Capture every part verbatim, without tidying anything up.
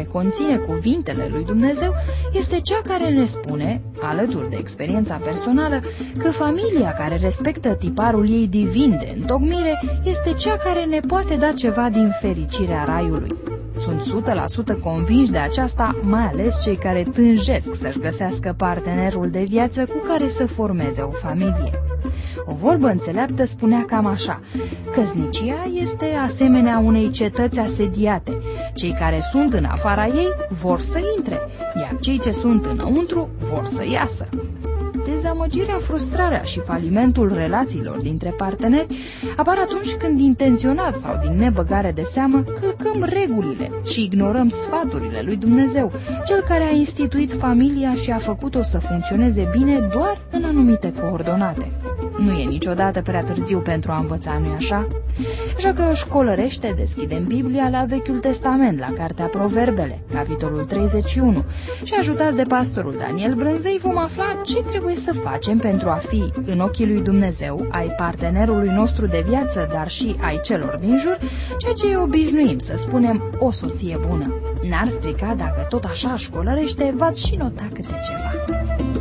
conține cuvintele lui Dumnezeu este cea care ne spune, alături de experiența personală, că familia care respectă tiparul ei divin de întocmire este cea care ne poate da ceva din fericirea raiului. Sunt o sută la sută convinși de aceasta, mai ales cei care tânjesc să-și găsească partenerul de viață cu care să formeze o familie. O vorbă înțeleaptă spunea cam așa: căsnicia este asemenea unei cetăți asediate. Cei care sunt în afara ei vor să intre, iar cei ce sunt înăuntru vor să iasă. Dezamăgirea, frustrarea și falimentul relațiilor dintre parteneri apar atunci când, intenționat sau din nebăgare de seamă, călcăm regulile și ignorăm sfaturile lui Dumnezeu, cel care a instituit familia și a făcut-o să funcționeze bine doar în anumite coordonate. Nu e niciodată prea târziu pentru a învăța, nu-i așa? Așa că școlărește, deschidem Biblia la Vechiul Testament, la Cartea Proverbele, capitolul treizeci și unu, și ajutați de pastorul Daniel Brânzei vom afla ce trebuie să facem pentru a fi, în ochii lui Dumnezeu, ai partenerului nostru de viață, dar și ai celor din jur, ceea ce obișnuim să spunem o soție bună. N-ar strica dacă tot așa școlărește, v-ați și nota câte ceva.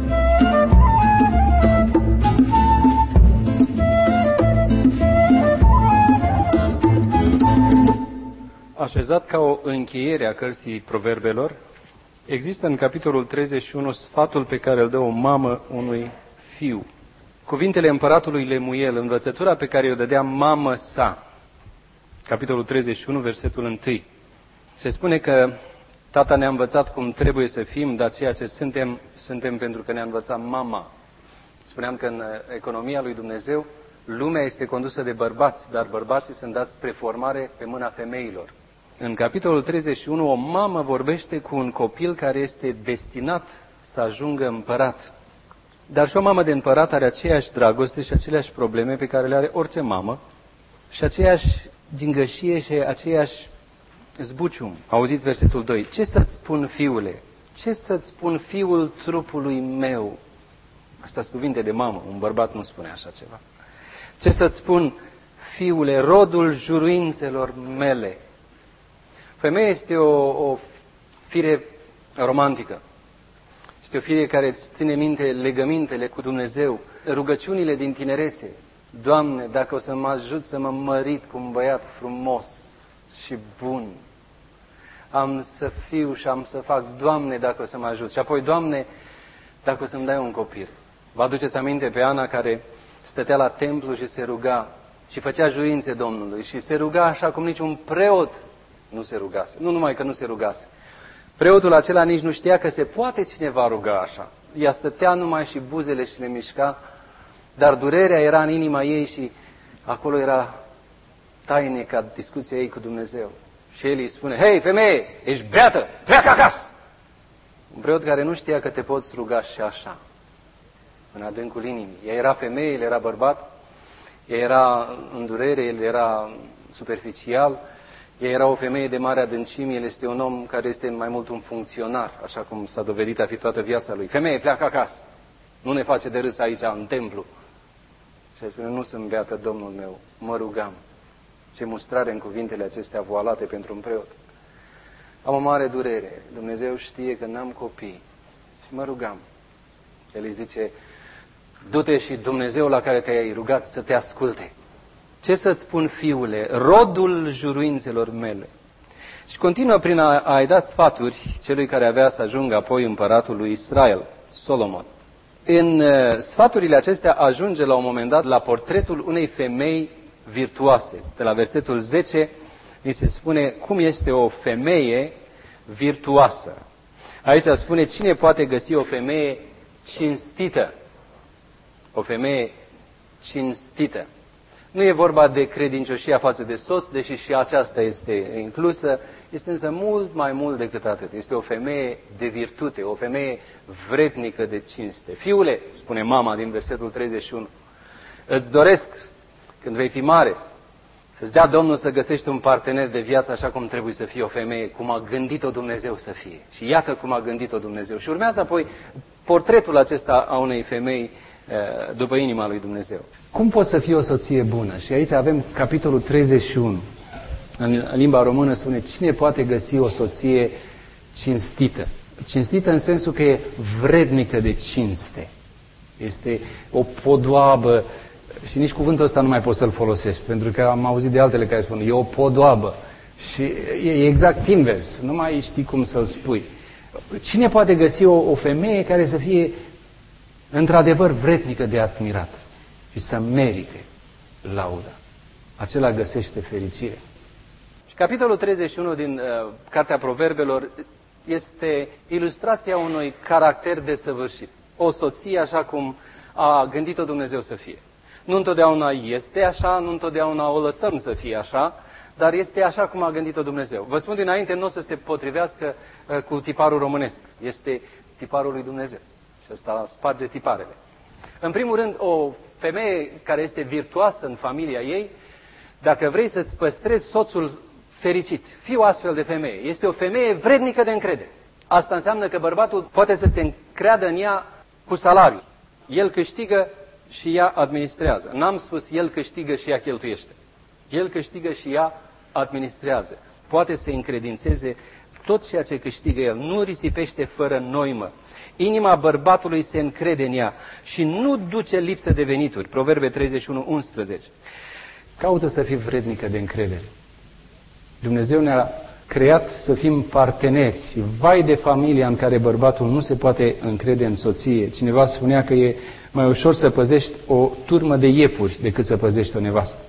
Așezat ca o încheiere a cărții Proverbelor, există în capitolul treizeci și unu sfatul pe care îl dă o mamă unui fiu. Cuvintele împăratului Lemuel, învățătura pe care o dădea mamă sa. Capitolul treizeci și unu, versetul unu. Se spune că tata ne-a învățat cum trebuie să fim, dar ceea ce suntem, suntem pentru că ne-a învățat mama. Spuneam că în economia lui Dumnezeu, lumea este condusă de bărbați, dar bărbații sunt dați spre formare pe mâna femeilor. În capitolul treizeci și unu, o mamă vorbește cu un copil care este destinat să ajungă împărat. Dar și o mamă de împărat are aceeași dragoste și aceleași probleme pe care le are orice mamă și aceeași gingășie și aceeași zbucium. Auziți versetul doi. Ce să-ți spun, fiule? Ce să-ți spun, fiul trupului meu? Asta sunt cuvinte de mamă, un bărbat nu spune așa ceva. Ce să-ți spun, fiule, rodul juruințelor mele? Femeia este o, o fire romantică. Este o fire care îți ține minte legămintele cu Dumnezeu, rugăciunile din tinerețe. Doamne, dacă o să mă ajut să mă mărit cu un băiat frumos și bun, am să fiu și am să fac, Doamne, dacă o să mă ajut. Și apoi, Doamne, dacă o să-mi dai un copil. Vă aduceți aminte pe Ana care stătea la templu și se ruga și făcea jurințe Domnului și se ruga așa cum niciun preot nu se rugase. Nu numai că nu se rugase. Preotul acela nici nu știa că se poate cineva ruga așa. Ea stătea numai și buzele și le mișca, dar durerea era în inima ei și acolo era tainica discuția ei cu Dumnezeu. Și el îi spune, hei, femeie, ești beată, pleacă acasă! Un preot care nu știa că te poți ruga și așa, în adâncul inimii. Ea era femeie, el era bărbat, ea era în durere, el era superficial, ea era o femeie de mare adâncime, el este un om care este mai mult un funcționar, așa cum s-a dovedit a fi toată viața lui. Femeie, pleacă acasă, nu ne face de râs aici, în templu. Și el spune, nu sunt beată, Domnul meu, mă rugam. Ce mustrare în cuvintele acestea voalate pentru un preot. Am o mare durere, Dumnezeu știe că n-am copii și mă rugam. El îi zice, du-te și Dumnezeu la care te-ai rugat să te asculte. Ce să-ți spun, fiule, rodul juruințelor mele. Și continuă prin a, a-i da sfaturi celui care avea să ajungă apoi împăratul lui Israel, Solomon. În uh, sfaturile acestea ajunge la un moment dat la portretul unei femei virtuoase. De la versetul zece ni se spune cum este o femeie virtuoasă. Aici spune cine poate găsi o femeie cinstită. O femeie cinstită. Nu e vorba de credincioșia față de soț, deși și aceasta este inclusă, este însă mult mai mult decât atât. Este o femeie de virtute, o femeie vrednică de cinste. Fiule, spune mama din versetul treizeci și unu, îți doresc, când vei fi mare, să-ți dea Domnul să găsești un partener de viață așa cum trebuie să fie o femeie, cum a gândit-o Dumnezeu să fie. Și iată cum a gândit-o Dumnezeu. Și urmează apoi portretul acesta a unei femei după inima lui Dumnezeu. Cum poți să fii o soție bună? Și aici avem capitolul treizeci și unu. În limba română spune, cine poate găsi o soție cinstită. Cinstită în sensul că e vrednică de cinste. Este o podoabă, și nici cuvântul ăsta nu mai poți să-l folosești, pentru că am auzit de altele care spun, e o podoabă. Și e exact invers, nu mai știi cum să-l spui. Cine poate găsi o, o femeie care să fie într-adevăr vrednică de admirat și să merite lauda? Acela găsește fericire. Și capitolul treizeci și unu din uh, Cartea Proverbelor este ilustrația unui caracter desăvârșit. O soție așa cum a gândit-o Dumnezeu să fie. Nu întotdeauna este așa, nu întotdeauna o lăsăm să fie așa, dar este așa cum a gândit-o Dumnezeu. Vă spun dinainte, nu o să se potrivească uh, cu tiparul românesc. Este tiparul lui Dumnezeu. Și ăsta sparge tiparele. În primul rând, o femeie care este virtuoasă în familia ei, dacă vrei să-ți păstrezi soțul fericit, fii o astfel de femeie. Este o femeie vrednică de încredere. Asta înseamnă că bărbatul poate să se încreadă în ea cu salariu. El câștigă și ea administrează. N-am spus el câștigă și ea cheltuiește. El câștigă și ea administrează. Poate să încredințeze tot ceea ce câștigă el. Nu risipește fără noimă. Inima bărbatului se încrede în ea și nu duce lipsă de venituri. Proverbe treizeci și unu, unsprezece. Caută să fii vrednică de încredere. Dumnezeu ne-a creat să fim parteneri și vai de familia în care bărbatul nu se poate încrede în soție. Cineva spunea că e mai ușor să păzești o turmă de iepuri decât să păzești o nevastă.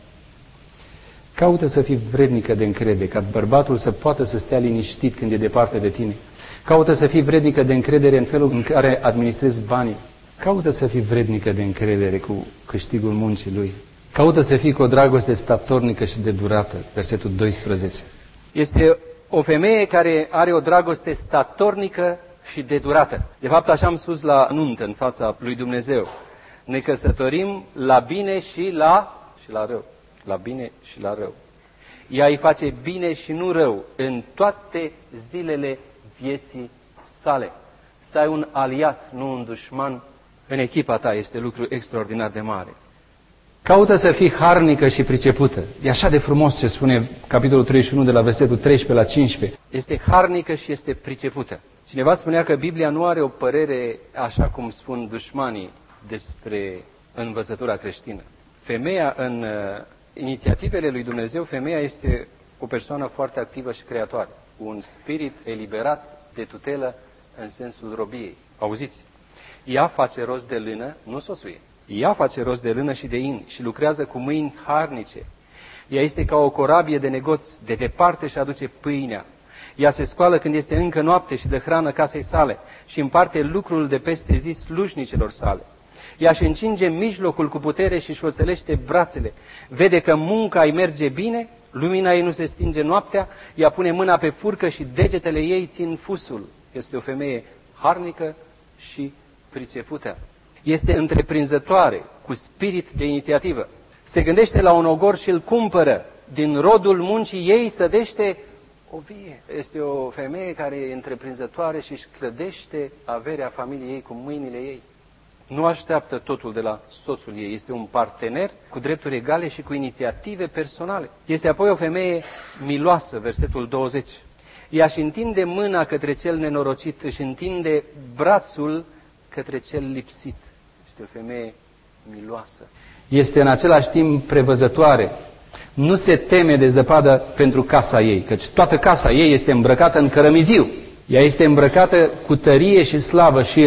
Caută să fii vrednică de încredere, ca bărbatul să poată să stea liniștit când e departe de tine. Caută să fii vrednică de încredere în felul în care administrezi banii. Caută să fii vrednică de încredere cu câștigul muncii lui. Caută să fii cu o dragoste statornică și de durată. Versetul doisprezece. Este o femeie care are o dragoste statornică și de durată. De fapt, așa am spus la nuntă în fața lui Dumnezeu. Ne căsătorim la bine și la, și la rău. La bine și la rău. Ea îi face bine și nu rău în toate zilele vieții sale. Să ai un aliat, nu un dușman, în echipa ta este lucru extraordinar de mare. Caută să fii harnică și pricepută. E așa de frumos ce spune capitolul treizeci și unu de la versetul treisprezece la cincisprezece. Este harnică și este pricepută. Cineva spunea că Biblia nu are o părere, așa cum spun dușmanii, despre învățătura creștină. Femeia, în uh, inițiativele lui Dumnezeu, femeia este o persoană foarte activă și creatoare. Un spirit eliberat de tutelă în sensul robiei. Auziți? Ea face rost de lână, nu soțul ei. Ea face rost de lână și de in și lucrează cu mâini harnice. Ea este ca o corabie de negoț, de departe și aduce pâinea. Ea se scoală când este încă noapte și dă hrană casei sale și împarte lucrul de peste zi slujnicelor sale. Ea își încinge mijlocul cu putere și își oțelește brațele. Vede că munca îi merge bine, lumina ei nu se stinge noaptea, ea pune mâna pe furcă și degetele ei țin fusul. Este o femeie harnică și pricepută. Este întreprinzătoare, cu spirit de inițiativă. Se gândește la un ogor și îl cumpără. Din rodul muncii ei sădește o vie. Este o femeie care e întreprinzătoare și își clădește averea familiei ei cu mâinile ei. Nu așteaptă totul de la soțul ei. Este un partener cu drepturi egale și cu inițiative personale. Este apoi o femeie miloasă, versetul douăzeci. Ea își întinde mâna către cel nenorocit, își întinde brațul către cel lipsit. Este o femeie miloasă. Este în același timp prevăzătoare. Nu se teme de zăpadă pentru casa ei, căci toată casa ei este îmbrăcată în cărămiziu. Ea este îmbrăcată cu tărie și slavă și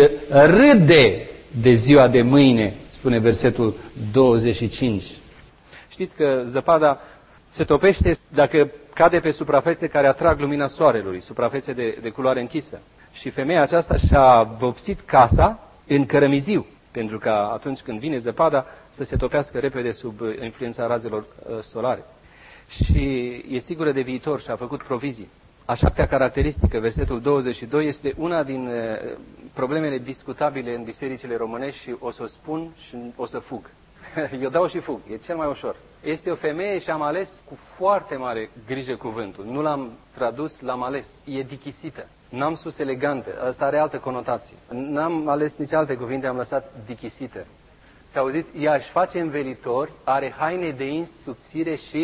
râde de ziua de mâine, spune versetul douăzeci și cinci. Știți că zăpada se topește dacă cade pe suprafețe care atrag lumina soarelui, suprafețe de, de culoare închisă. Și femeia aceasta și-a vopsit casa în cărămiziu, pentru că atunci când vine zăpada să se topească repede sub influența razelor uh, solare. Și e sigură de viitor și a făcut provizii. A șaptea caracteristică, versetul douăzeci și doi, este una din uh, problemele discutabile în bisericile românești și o să o spun și o să fug. Eu dau și fug, e cel mai ușor. Este o femeie și am ales cu foarte mare grijă cuvântul. Nu l-am tradus, l-am ales. E dichisită. N-am spus elegantă, asta are altă conotație. N-am ales nici alte cuvinte, am lăsat dichisită. Că auziți, ea își face învelitor, are haine de ins subțire și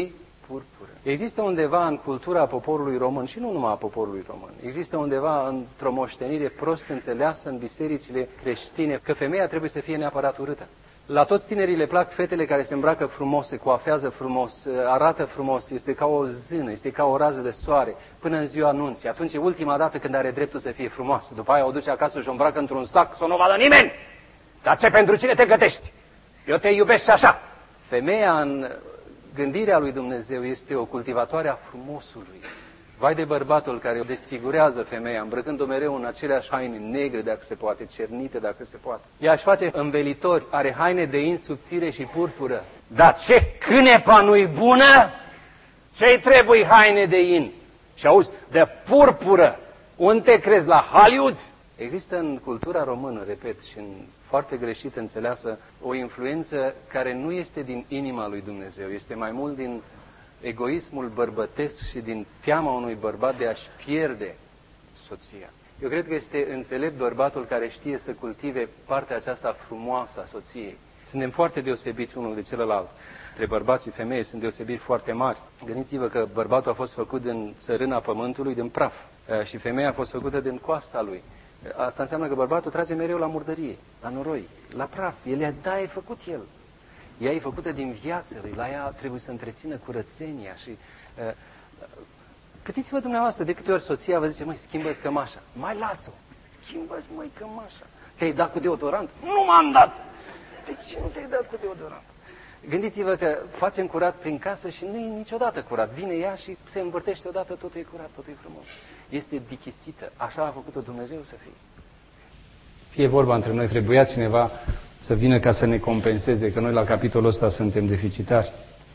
purpură. Există undeva în cultura poporului român, și nu numai a poporului român, există undeva într-o moștenire prost înțeleasă în bisericile creștine că femeia trebuie să fie neapărat urâtă. La toți tinerii le plac fetele care se îmbracă frumos, se coafează frumos, arată frumos, este ca o zână, este ca o rază de soare, până în ziua anunții. Atunci e ultima dată când are dreptul să fie frumoasă. După aia o duce acasă și o îmbracă într-un sac să nu vadă nimeni. Dar ce, pentru cine te gătești? Eu te iubesc și așa. Femeia în gândirea lui Dumnezeu este o cultivatoare a frumosului. Vai de bărbatul care o desfigurează femeia, îmbrăcând-o mereu în aceleași haine negre, dacă se poate, cernite, dacă se poate. Ea își face învelitori, are haine de in subțire și purpură. Dar ce cânepa nu-i bună? Ce-i trebuie haine de in? Și auzi, de purpură. Unde crezi, la Hollywood? Există în cultura română, repet, și în foarte greșit înțeleasă, o influență care nu este din inima lui Dumnezeu, este mai mult din egoismul bărbătesc și din teama unui bărbat de a-și pierde soția. Eu cred că este înțelept bărbatul care știe să cultive partea aceasta frumoasă a soției. Suntem foarte deosebiți unul de celălalt. Între bărbați și femei sunt deosebiri foarte mari. Gândiți-vă că bărbatul a fost făcut din țărâna pământului, din praf, și femeia a fost făcută din coasta lui. Asta înseamnă că bărbatul trage mereu la murdărie, la noroi, la praf. El da, e făcut el. Ea e făcută din viață, la ea trebuie să întrețină curățenia și... Uh, Gândiți-vă dumneavoastră, de câte ori soția vă zice, măi, schimbă-ți cămașa, mai las-o, schimbă-ți, măi, cămașa. Te-ai dat cu deodorant? Nu m-am dat! De ce nu te-ai dat cu deodorant? Gândiți-vă că facem curat prin casă și nu e niciodată curat. Vine ea și se învârtește odată, totul e curat, totul e frumos. Este dichisită, așa a făcut-o Dumnezeu să fie. Fie vorba între noi, trebuia cineva să vină ca să ne compenseze, că noi la capitolul ăsta suntem deficitari.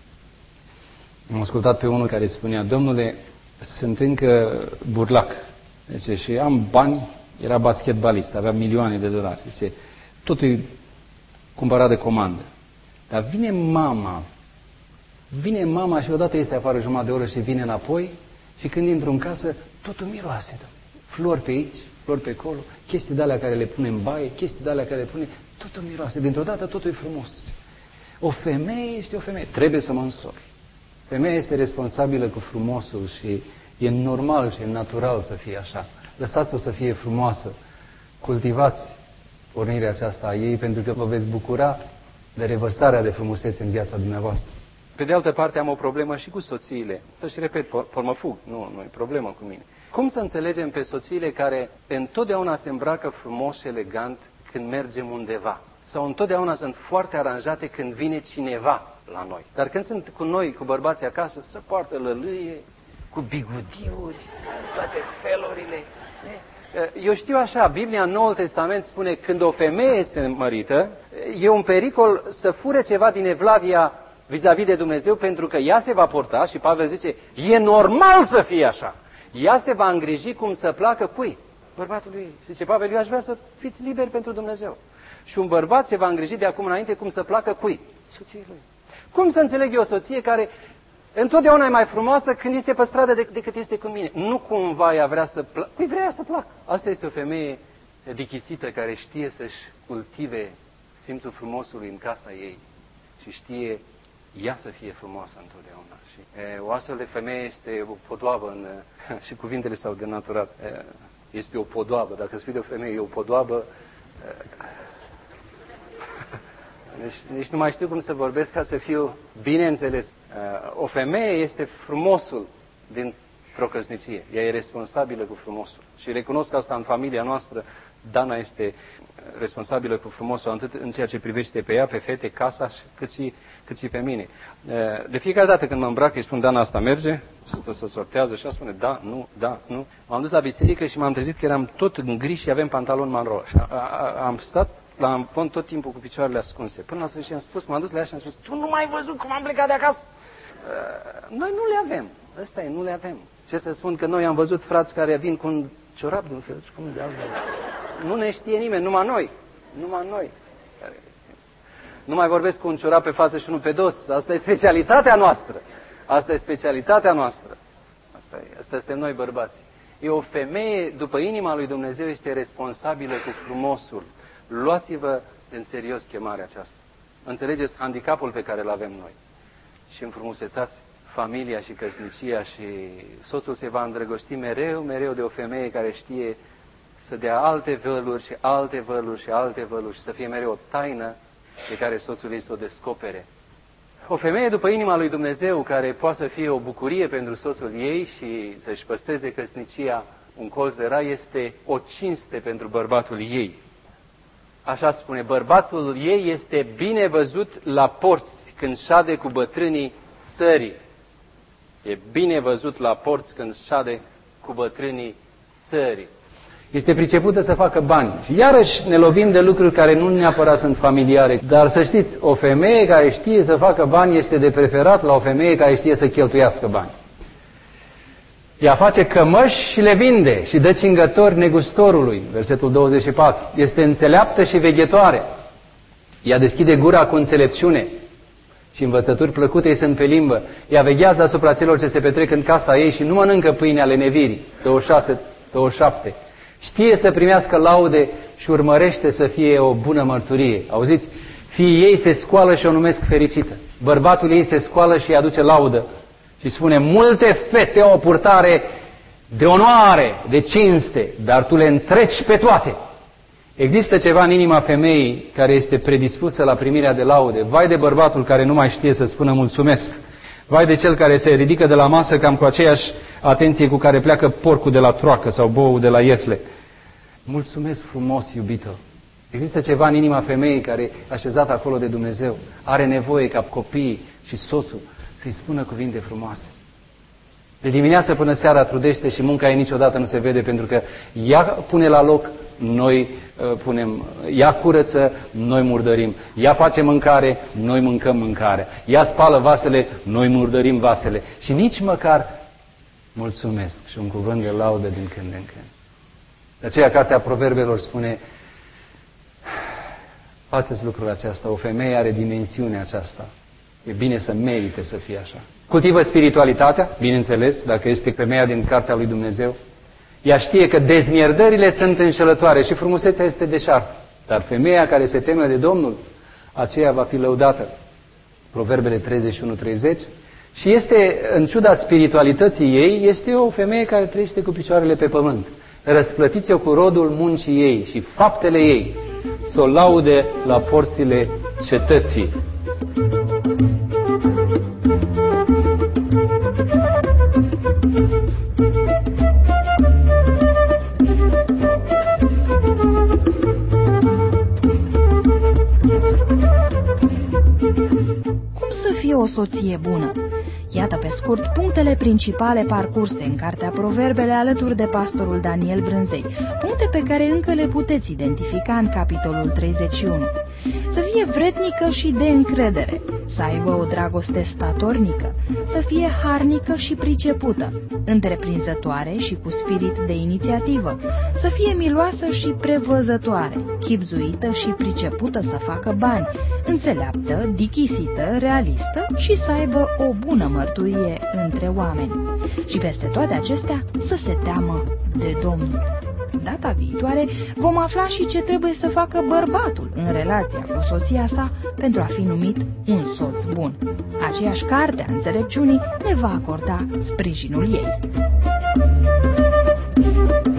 Am ascultat pe unul care spunea, domnule, sunt încă burlac. Zice, și am bani, era basketbalist, avea milioane de dolari. Zice, totul e cumpărat de comandă. Dar vine mama, vine mama și odată iese afară jumătate de oră și vine înapoi și când intru în casă, totul miroase. Flori pe aici, flori pe acolo, chestii de-alea care le pune în baie, chestii de-alea care le pune, totul miroase. Dintr-o dată totul e frumos. O femeie este o femeie. Trebuie să mă însori. Femeia este responsabilă cu frumosul și e normal și e natural să fie așa. Lăsați-o să fie frumoasă. Cultivați pornirea aceasta a ei pentru că vă veți bucura de revărsarea de frumusețe în viața dumneavoastră. Pe de altă parte am o problemă și cu soțiile. Și repet, por mă fug, nu, nu e problemă cu mine. Cum să înțelegem pe soțiile care întotdeauna se îmbracă frumos și elegant când mergem undeva? Sau întotdeauna sunt foarte aranjate când vine cineva la noi. Dar când sunt cu noi, cu bărbații acasă, se poartă lălâie, cu bigudiuri, toate felurile. Eu știu așa, Biblia în Noul Testament spune când o femeie se mărită, e un pericol să fure ceva din evlavia vis-a-vis de Dumnezeu, pentru că ea se va porta, și Pavel zice, e normal să fie așa. Ea se va îngriji cum să placă cui? Bărbatului. Zice Pavel, eu aș vrea să fiți liberi pentru Dumnezeu. Și un bărbat se va îngriji de acum înainte cum să placă cui? Soției lui. Cum să înțeleg eu o soție care întotdeauna e mai frumoasă când este pe stradă decât este cu mine? Nu cumva ea vrea să placă. Păi vrea să placă. Asta este o femeie dichisită care știe să-și cultive simțul frumosului în casa ei și știe ea să fie frumoasă întotdeauna. Și e, o astfel de femeie este o podoabă în, și cuvintele s-au denaturat. E, este o podoabă. Dacă spui de o femeie, e o podoabă. Deci, nici nu mai știu cum să vorbesc ca să fiu bine înțeles. O femeie este frumosul dintr-o căsnicie. Ea e responsabilă cu frumosul. Și recunosc asta în familia noastră. Dana este responsabilă cu frumosul atât în ceea ce privește pe ea, pe fete, casa, cât și, cât și pe mine. De fiecare dată când mă îmbrac, îi spun, Dana, asta merge? Stă să sortează și ea spune, da, nu, da, nu. M-am dus la biserică și m-am trezit că eram tot în gri și aveam pantaloni maro. Și a, a, am stat la pont tot timpul cu picioarele ascunse. Până la sfârșit am spus, m-am dus la ea și am spus, tu nu m-ai văzut cum am plecat de acasă? Noi nu le avem. Ăsta e, nu le avem. Ce să spun că noi am văzut frați care vin cu un ciorap de un fel și cum de altfel. Nu ne știe nimeni, numai noi. Numai noi. Nu mai vorbesc cu un ciorap pe față și unul pe dos. Asta e specialitatea noastră. Asta e specialitatea noastră. Asta e. Asta suntem noi bărbații. E o femeie, după inima lui Dumnezeu, este responsabilă cu frumosul. Luați-vă în serios chemarea aceasta. Înțelegeți handicapul pe care îl avem noi. Și înfrumusețați familia și căsnicia și soțul se va îndrăgosti mereu, mereu de o femeie care știe să dea alte văluri și alte văluri și alte văluri și să fie mereu o taină pe care soțul ei să o descopere. O femeie după inima lui Dumnezeu care poate să fie o bucurie pentru soțul ei și să-și păstreze căsnicia un colț de rai este o cinste pentru bărbatul ei. Așa spune, bărbatul ei este bine văzut la porți când șade cu bătrânii țării. E bine văzut la porți când șade cu bătrânii țării. Este pricepută să facă bani. Și iarăși ne lovim de lucruri care nu neapărat sunt familiare. Dar să știți, o femeie care știe să facă bani este de preferat la o femeie care știe să cheltuiască bani. Ea face cămăși și le vinde și dă cingători negustorului. Versetul douăzeci și patru. Este înțeleaptă și veghetoare. Ea deschide gura cu înțelepciune și învățături plăcute îi sunt pe limbă. Ea veghează asupra celor ce se petrec în casa ei și nu mănâncă pâine ale nevirii. douăzeci și șase douăzeci și șapte. Știe să primească laude și urmărește să fie o bună mărturie. Auziți? Fiii ei se scoală și o numesc fericită. Bărbatul ei se scoală și îi aduce laudă. Și spune, multe fete au o purtare de onoare, de cinste, dar tu le întreci pe toate. Există ceva în inima femeii care este predispusă la primirea de laude. Vai de bărbatul care nu mai știe să spună mulțumesc. Vai de cel care se ridică de la masă cam cu aceeași atenție cu care pleacă porcul de la troacă sau boul de la iesle. Mulțumesc frumos, iubito. Există ceva în inima femeii care e așezată acolo de Dumnezeu. Are nevoie ca copiii și soțul să-i spună cuvinte frumoase. De dimineață până seara trudește și munca ei niciodată nu se vede pentru că ea pune la loc, noi uh, punem, ea curăță, noi murdărim. Ea face mâncare, noi mâncăm mâncare. Ea spală vasele, noi murdărim vasele. Și nici măcar mulțumesc și un cuvânt de laudă din când în când. De aceea cartea Proverbelor spune, faceți lucrul acesta, o femeie are dimensiunea aceasta. E bine să merite să fie așa. Cultivă spiritualitatea, bineînțeles, dacă este femeia din cartea lui Dumnezeu. Ea știe că dezmierdările sunt înșelătoare și frumusețea este deșartă. Dar femeia care se teme de Domnul, aceea va fi lăudată. Proverbele treizeci și unu treizeci. Și este, în ciuda spiritualității ei, este o femeie care trăiește cu picioarele pe pământ. Răsplătiți-o cu rodul muncii ei și faptele ei, să o laude la porțile cetății. Cum să fie o soție bună? Iată pe scurt punctele principale parcurse în cartea Proverbele alături de pastorul Daniel Brânzei, puncte pe care încă le puteți identifica în capitolul treizeci și unu. Să fie vrednică și de încredere, să aibă o dragoste statornică, să fie harnică și pricepută, întreprinzătoare și cu spirit de inițiativă, să fie miloasă și prevăzătoare, chibzuită și pricepută să facă bani, înțeleaptă, dichisită, realistă și să aibă o bună mărturie între oameni. Și peste toate acestea să se teamă de Domnul. Data viitoare vom afla și ce trebuie să facă bărbatul în relația cu soția sa pentru a fi numit un soț bun. Aceeași carte a înțelepciunii ne va acorda sprijinul ei.